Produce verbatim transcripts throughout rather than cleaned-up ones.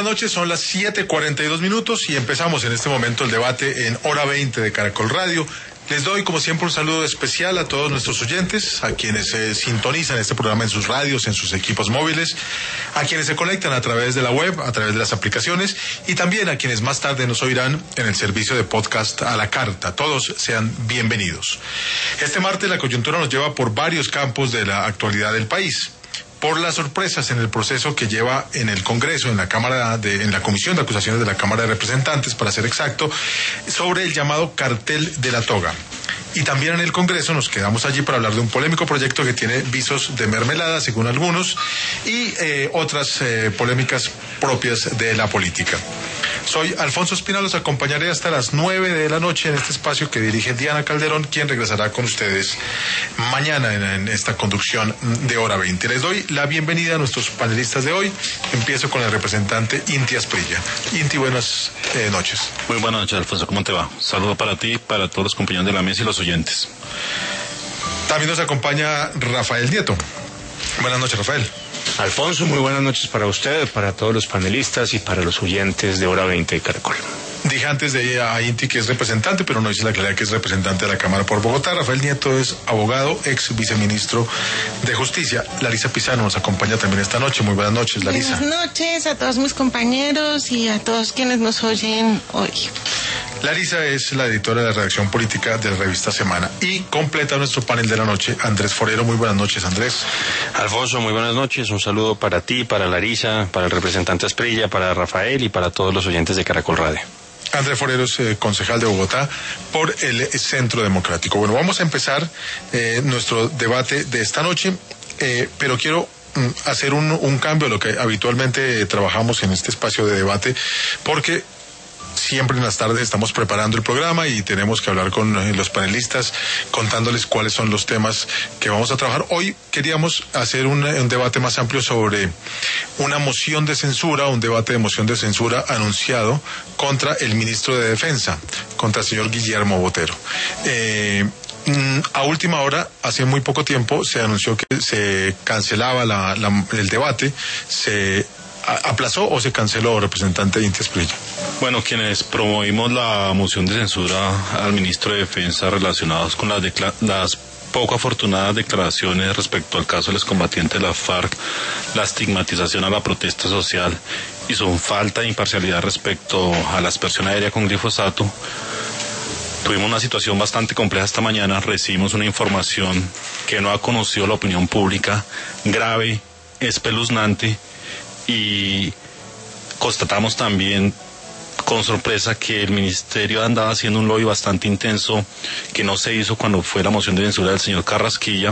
noches, son las siete cuarenta y dos minutos y empezamos en este momento el debate en Hora veinte de Caracol Radio. Les doy, como siempre, un saludo especial a todos nuestros oyentes, a quienes eh, sintonizan este programa en sus radios, en sus equipos móviles, a quienes se conectan a través de la web, a través de las aplicaciones, y también a quienes más tarde nos oirán en el servicio de podcast a la carta. Todos sean bienvenidos. Este martes la coyuntura nos lleva por varios campos de la actualidad del país. Por las sorpresas en el proceso que lleva en el Congreso, en la Cámara de, en la Comisión de Acusaciones de la Cámara de Representantes, para ser exacto, sobre el llamado cartel de la toga. Y también en el Congreso nos quedamos allí para hablar de un polémico proyecto que tiene visos de mermelada, según algunos, y eh, otras eh, polémicas propias de la política. Soy Alfonso Espina, los acompañaré hasta las nueve de la noche en este espacio que dirige Diana Calderón, quien regresará con ustedes mañana en, en esta conducción de Hora veinte. Les doy la bienvenida a nuestros panelistas de hoy. Empiezo con el representante Inti Asprilla. Inti, buenas eh, noches. Muy buenas noches, Alfonso. ¿Cómo te va? Saludo para ti, para todos los compañeros de la mesa y los oyentes. También nos acompaña Rafael Nieto. Buenas noches, Rafael. Alfonso, muy buenas noches para usted, para todos los panelistas y para los oyentes de Hora veinte de Caracol. Dije antes de a Inti que es representante, pero no hice la claridad que es representante de la Cámara por Bogotá. Rafael Nieto es abogado, ex viceministro de Justicia. Larisa Pizano nos acompaña también esta noche. Muy buenas noches, Larisa. Buenas noches a todos mis compañeros y a todos quienes nos oyen hoy. Larisa es la editora de la redacción política de la revista Semana y completa nuestro panel de la noche Andrés Forero. Muy buenas noches, Andrés. Alfonso, muy buenas noches. Un saludo para ti, para Larisa, para el representante Asprilla, para Rafael y para todos los oyentes de Caracol Radio. Andrés Forero es eh, concejal de Bogotá por el Centro Democrático. Bueno, vamos a empezar eh, nuestro debate de esta noche, eh, pero quiero mm, hacer un, un cambio a lo que habitualmente eh, trabajamos en este espacio de debate, porque siempre en las tardes estamos preparando el programa y tenemos que hablar con eh, los panelistas, contándoles cuáles son los temas que vamos a trabajar. Hoy queríamos hacer un, un debate más amplio sobre una moción de censura, un debate de moción de censura anunciado contra el ministro de Defensa, contra el señor Guillermo Botero. Eh, A última hora, hace muy poco tiempo, se anunció que se cancelaba la, la, el debate. ¿Se aplazó o se canceló, representante Inti Asprilla? Bueno, quienes promovimos la moción de censura al ministro de Defensa relacionados con las, decla- las poco afortunadas declaraciones respecto al caso de los combatientes de la FARC, la estigmatización a la protesta social y su falta de imparcialidad respecto a la aspersión aérea con glifosato, tuvimos una situación bastante compleja esta mañana. Recibimos una información que no ha conocido la opinión pública, grave, espeluznante, y constatamos también con sorpresa que el ministerio andaba haciendo un lobby bastante intenso que no se hizo cuando fue la moción de censura del señor Carrasquilla,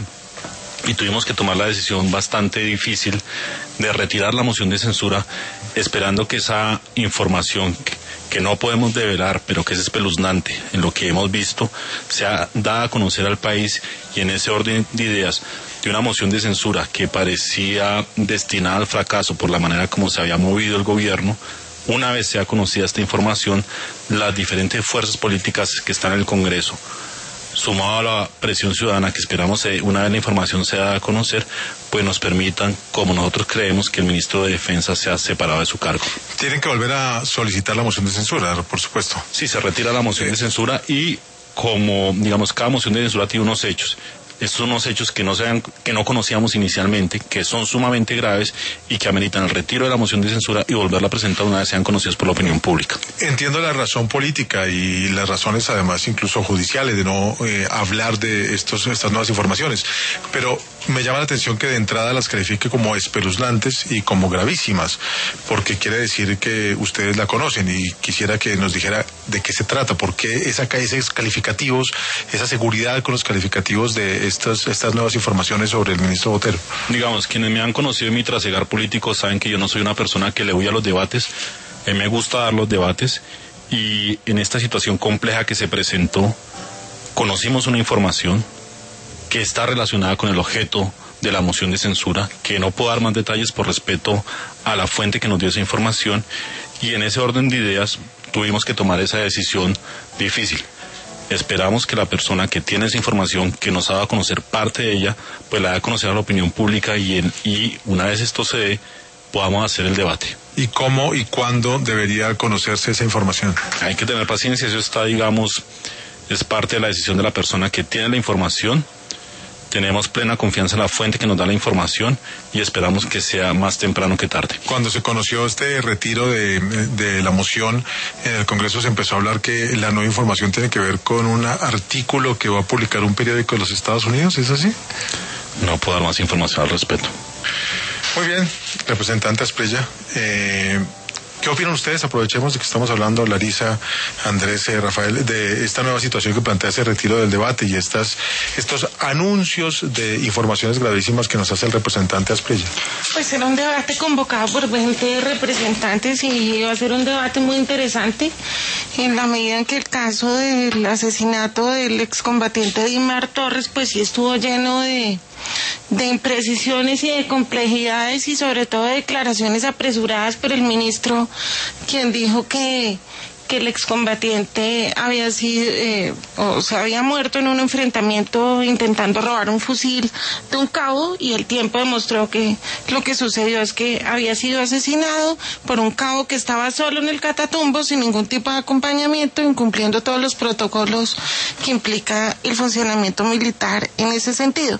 y tuvimos que tomar la decisión bastante difícil de retirar la moción de censura, esperando que esa información que, que no podemos develar, pero que es espeluznante en lo que hemos visto, sea dada a conocer al país, y en ese orden de ideas de una moción de censura que parecía destinada al fracaso por la manera como se había movido el gobierno. Una vez sea conocida esta información, las diferentes fuerzas políticas que están en el Congreso, sumado a la presión ciudadana que esperamos eh, una vez la información sea dada a conocer, pues nos permitan, como nosotros creemos, que el ministro de Defensa sea separado de su cargo. Tienen que volver a solicitar la moción de censura, por supuesto. Sí, se retira la moción de censura y, como, digamos, cada moción de censura tiene unos hechos. Estos son unos hechos que no, sean, que no conocíamos inicialmente, que son sumamente graves y que ameritan el retiro de la moción de censura y volverla a presentar una vez sean conocidos por la opinión pública. Entiendo la razón política y las razones además incluso judiciales de no eh, hablar de estos, estas nuevas informaciones, pero me llama la atención que de entrada las califique como espeluznantes y como gravísimas, porque quiere decir que ustedes la conocen, y quisiera que nos dijera de qué se trata, por qué esa, esos calificativos, esa seguridad con los calificativos de estas, estas nuevas informaciones sobre el ministro Botero. Digamos, quienes me han conocido en mi trasegar político saben que yo no soy una persona que le huye a los debates. A mí me gusta dar los debates, y en esta situación compleja que se presentó, conocimos una información que está relacionada con el objeto de la moción de censura, que no puedo dar más detalles por respeto a la fuente que nos dio esa información, y en ese orden de ideas tuvimos que tomar esa decisión difícil. Esperamos que la persona que tiene esa información, que nos ha dado a conocer parte de ella, pues la dé a conocer a la opinión pública, y, en, y una vez esto se dé, podamos hacer el debate. ¿Y cómo y cuándo debería conocerse esa información? Hay que tener paciencia, eso está, digamos, es parte de la decisión de la persona que tiene la información. Tenemos plena confianza en la fuente que nos da la información y esperamos que sea más temprano que tarde. Cuando se conoció este retiro de, de la moción en el Congreso, se empezó a hablar que la nueva información tiene que ver con un artículo que va a publicar un periódico de los Estados Unidos, ¿es así? No puedo dar más información al respecto. Muy bien, representante Asprilla, eh, ¿qué opinan ustedes? Aprovechemos de que estamos hablando, Larisa, Andrés, eh, Rafael, de esta nueva situación que plantea ese retiro del debate y estas estos anuncios de informaciones gravísimas que nos hace el representante Asprilla. Pues era un debate convocado por veinte representantes y va a ser un debate muy interesante en la medida en que el caso del asesinato del excombatiente Dimar Torres pues sí estuvo lleno de de imprecisiones y de complejidades y sobre todo de declaraciones apresuradas por el ministro, quien dijo que que el excombatiente había sido eh, o se había muerto en un enfrentamiento intentando robar un fusil de un cabo, y el tiempo demostró que lo que sucedió es que había sido asesinado por un cabo que estaba solo en el Catatumbo sin ningún tipo de acompañamiento, incumpliendo todos los protocolos que implica el funcionamiento militar en ese sentido.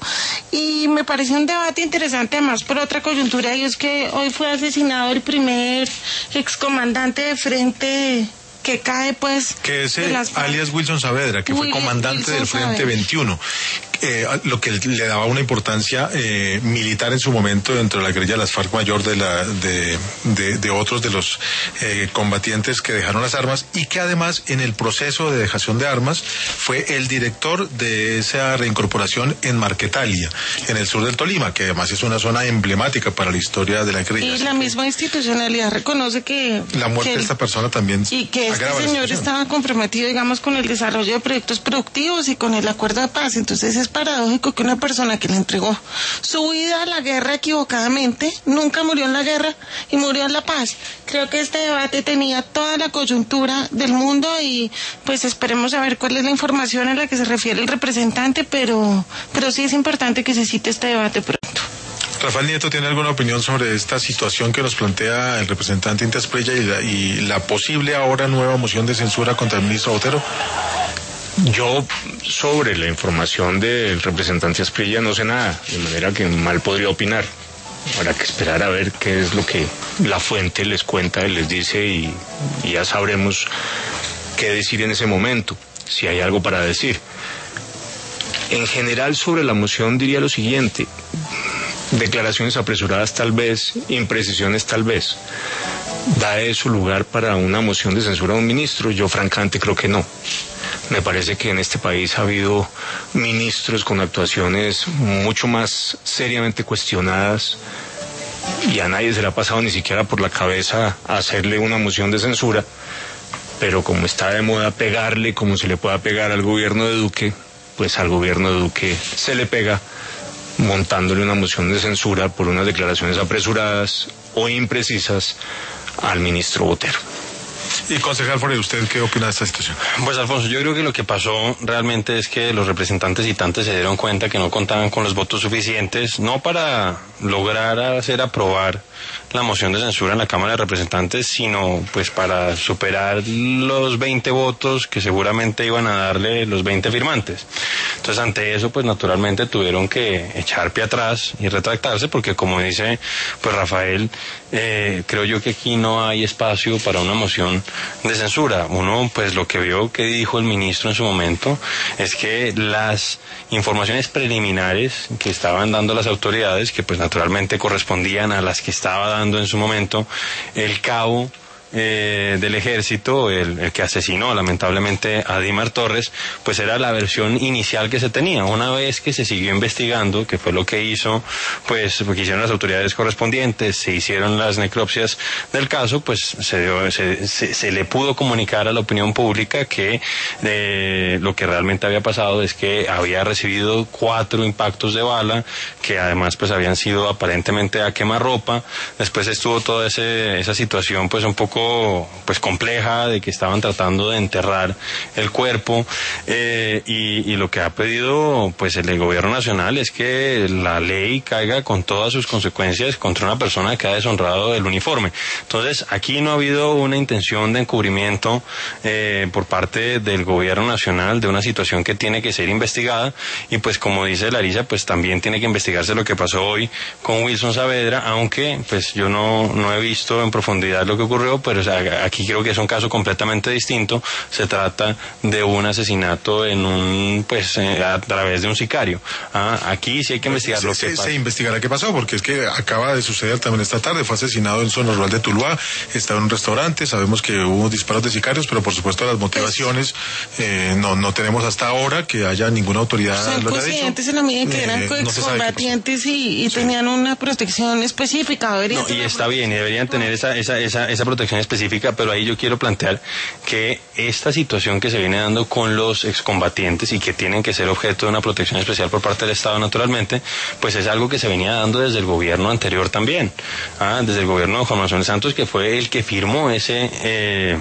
Y me pareció un debate interesante además por otra coyuntura, y es que hoy fue asesinado el primer excomandante de frente que cae pues que es el, alias Wilson Saavedra, que Will, fue comandante Wilson del Frente Saavedra. veintiuno, eh, lo que le daba una importancia eh, militar en su momento dentro de la guerrilla de las FARC Mayor de la de, de, de otros de los eh, combatientes que dejaron las armas, y que además en el proceso de dejación de armas fue el director de esa reincorporación en Marquetalia, en el sur del Tolima, que además es una zona emblemática para la historia de la guerrilla. Y la misma institucionalidad reconoce que la muerte que de esta persona también y que este señor estaba comprometido, digamos, con el desarrollo de proyectos productivos y con el acuerdo de paz. Entonces es paradójico que una persona que le entregó su vida a la guerra equivocadamente nunca murió en la guerra y murió en la paz. Creo que este debate tenía toda la coyuntura del mundo y pues esperemos a ver cuál es la información a la que se refiere el representante, pero, pero sí es importante que se cite este debate pronto. Rafael Nieto, ¿tiene alguna opinión sobre esta situación que nos plantea el representante Inti Asprilla y la, y la posible ahora nueva moción de censura contra el ministro Botero? Yo sobre la información del representante Asprilla no sé nada, de manera que mal podría opinar. Habrá que esperar a ver qué es lo que la fuente les cuenta y les dice, y, y ya sabremos qué decir en ese momento, si hay algo para decir. En general sobre la moción diría lo siguiente: declaraciones apresuradas tal vez, imprecisiones tal vez. ¿Da eso lugar para una moción de censura a un ministro? Yo francamente creo que no. Me parece que en este país ha habido ministros con actuaciones mucho más seriamente cuestionadas y a nadie se le ha pasado ni siquiera por la cabeza hacerle una moción de censura, pero como está de moda pegarle, como se le pueda pegar al gobierno de Duque, pues al gobierno de Duque se le pega montándole una moción de censura por unas declaraciones apresuradas o imprecisas al ministro Botero. Y concejal Forero, ¿usted qué opina de esta situación? Pues Alfonso, yo creo que lo que pasó realmente es que los representantes citantes se dieron cuenta que no contaban con los votos suficientes, no para lograr hacer aprobar la moción de censura en la Cámara de Representantes, sino pues para superar los veinte votos que seguramente iban a darle los veinte firmantes. Entonces ante eso pues naturalmente tuvieron que echar pie atrás y retractarse, porque como dice pues Rafael, eh, creo yo que aquí no hay espacio para una moción de censura. Uno pues lo que vio que dijo el ministro en su momento es que las informaciones preliminares que estaban dando las autoridades, que pues naturalmente correspondían a las que estaba dando en su momento el cabo eh, del ejército, el, el que asesinó lamentablemente a Dimar Torres, pues era la versión inicial que se tenía. Una vez que se siguió investigando, que fue lo que hizo, pues lo que hicieron las autoridades correspondientes, se hicieron las necropsias del caso, pues se, dio, se, se, se le pudo comunicar a la opinión pública que eh, lo que realmente había pasado es que había recibido cuatro impactos de bala, que además pues habían sido aparentemente a quemarropa. Después estuvo toda ese, esa situación pues un poco poco pues compleja, de que estaban tratando de enterrar el cuerpo, eh, y, y lo que ha pedido pues el gobierno nacional es que la ley caiga con todas sus consecuencias contra una persona que ha deshonrado el uniforme. Entonces, aquí no ha habido una intención de encubrimiento eh, por parte del gobierno nacional de una situación que tiene que ser investigada, y pues como dice Larissa, pues también tiene que investigarse lo que pasó hoy con Wilson Saavedra, aunque pues yo no, no he visto en profundidad lo que ocurrió, pero o sea, aquí creo que es un caso completamente distinto. Se trata de un asesinato en un pues eh, a través de un sicario. Ah, aquí sí hay que investigar se, lo que se, pasó. Se investigará qué pasó, porque es que acaba de suceder también esta tarde. Fue asesinado en zona rural de Tuluá, estaba en un restaurante. Sabemos que hubo disparos de sicarios, pero por supuesto las motivaciones eh, no no tenemos hasta ahora que haya ninguna autoridad. Son lo haya conscientes en la medida que eh, eran no excombatientes y, y sí. tenían una protección específica. No, y está bien, y deberían tener esa, esa, esa, esa protección específica, pero ahí yo quiero plantear que esta situación que se viene dando con los excombatientes y que tienen que ser objeto de una protección especial por parte del Estado, naturalmente, pues es algo que se venía dando desde el gobierno anterior también, ¿ah? Desde el gobierno de Juan Manuel Santos, que fue el que firmó ese... Eh,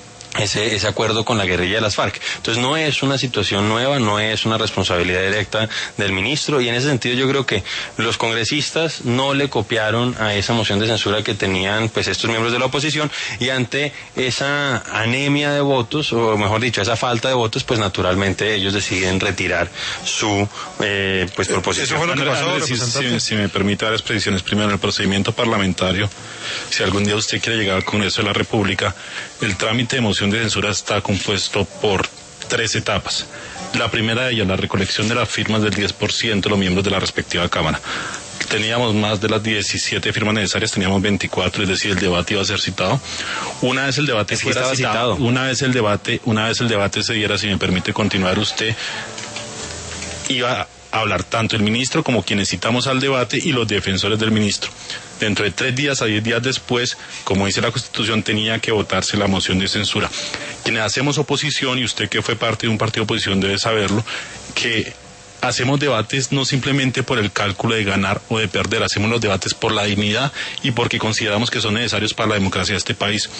Ese, ese acuerdo con la guerrilla de las FARC. Entonces no es una situación nueva, no es una responsabilidad directa del ministro, y en ese sentido yo creo que los congresistas no le copiaron a esa moción de censura que tenían pues estos miembros de la oposición, y ante esa anemia de votos, o mejor dicho, esa falta de votos, pues naturalmente ellos deciden retirar su eh, pues proposición. Eso fue lo que pasó, si, si, si me permite dar las precisiones. Primero, el procedimiento parlamentario, si algún día usted quiere llegar al Congreso de la República, el trámite de moción de censura está compuesto por tres etapas. La primera de ellas, la recolección de las firmas del diez por ciento de los miembros de la respectiva Cámara. Teníamos más de las diecisiete firmas necesarias, teníamos veinticuatro, es decir, el debate iba a ser citado. Una vez el debate es que fuera citado, citado, una vez el debate, una vez el debate se diera, si me permite continuar, usted iba a hablar tanto el ministro como quienes citamos al debate y los defensores del ministro. Dentro de tres días a diez días después, como dice la Constitución, tenía que votarse la moción de censura. Quienes hacemos oposición, y usted que fue parte de un partido de oposición debe saberlo, que hacemos debates no simplemente por el cálculo de ganar o de perder, hacemos los debates por la dignidad y porque consideramos que son necesarios para la democracia de este país.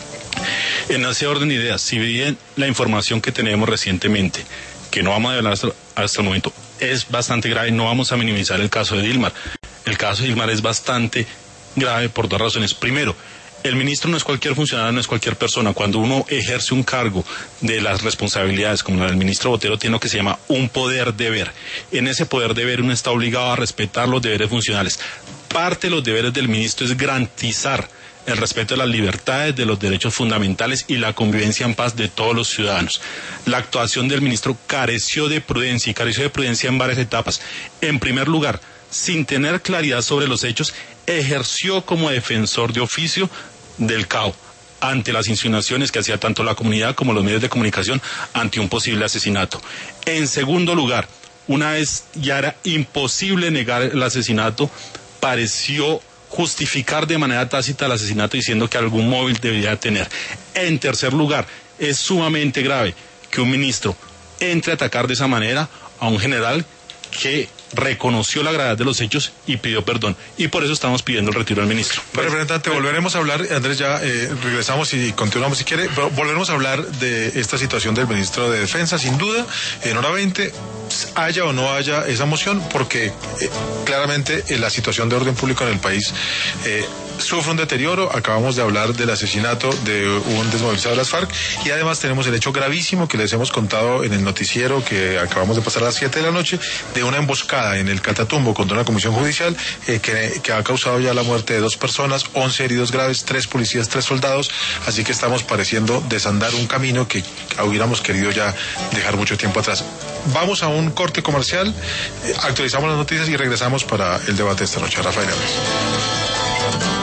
En ese orden de ideas, si bien la información que tenemos recientemente, que no vamos a hablar hasta, hasta el momento, es bastante grave, no vamos a minimizar el caso de Dilmar. El caso de Dilmar es bastante grave por dos razones. Primero, el ministro no es cualquier funcionario, no es cualquier persona. Cuando uno ejerce un cargo de las responsabilidades, como la del ministro Botero, tiene lo que se llama un poder deber. En ese poder deber uno está obligado a respetar los deberes funcionales. Parte de los deberes del ministro es garantizar el respeto de las libertades, de los derechos fundamentales y la convivencia en paz de todos los ciudadanos. La actuación del ministro careció de prudencia, y careció de prudencia en varias etapas. En primer lugar, sin tener claridad sobre los hechos, ejerció como defensor de oficio del C A O ante las insinuaciones que hacía tanto la comunidad como los medios de comunicación ante un posible asesinato. En segundo lugar, una vez ya era imposible negar el asesinato, pareció justificar de manera tácita el asesinato diciendo que algún móvil debía tener. En tercer lugar, es sumamente grave que un ministro entre a atacar de esa manera a un general que reconoció la gravedad de los hechos y pidió perdón, y por eso estamos pidiendo el retiro del ministro. Pero, representante, volveremos a hablar, Andrés, ya eh, regresamos y continuamos si quiere, pero volveremos a hablar de esta situación del ministro de Defensa, sin duda, en hora veinte, haya o no haya esa moción, porque eh, claramente eh, la situación de orden público en el país eh, sufre un deterioro. Acabamos de hablar del asesinato de un desmovilizado de las FARC, y además tenemos el hecho gravísimo que les hemos contado en el noticiero que acabamos de pasar a las siete de la noche, de una emboscada en el Catatumbo contra una comisión judicial eh, que, que ha causado ya la muerte de dos personas, once heridos graves, tres policías, tres soldados. Así que estamos pareciendo desandar un camino que hubiéramos querido ya dejar mucho tiempo atrás. Vamos a un corte comercial, eh, actualizamos las noticias y regresamos para el debate de esta noche. Rafael Hernández.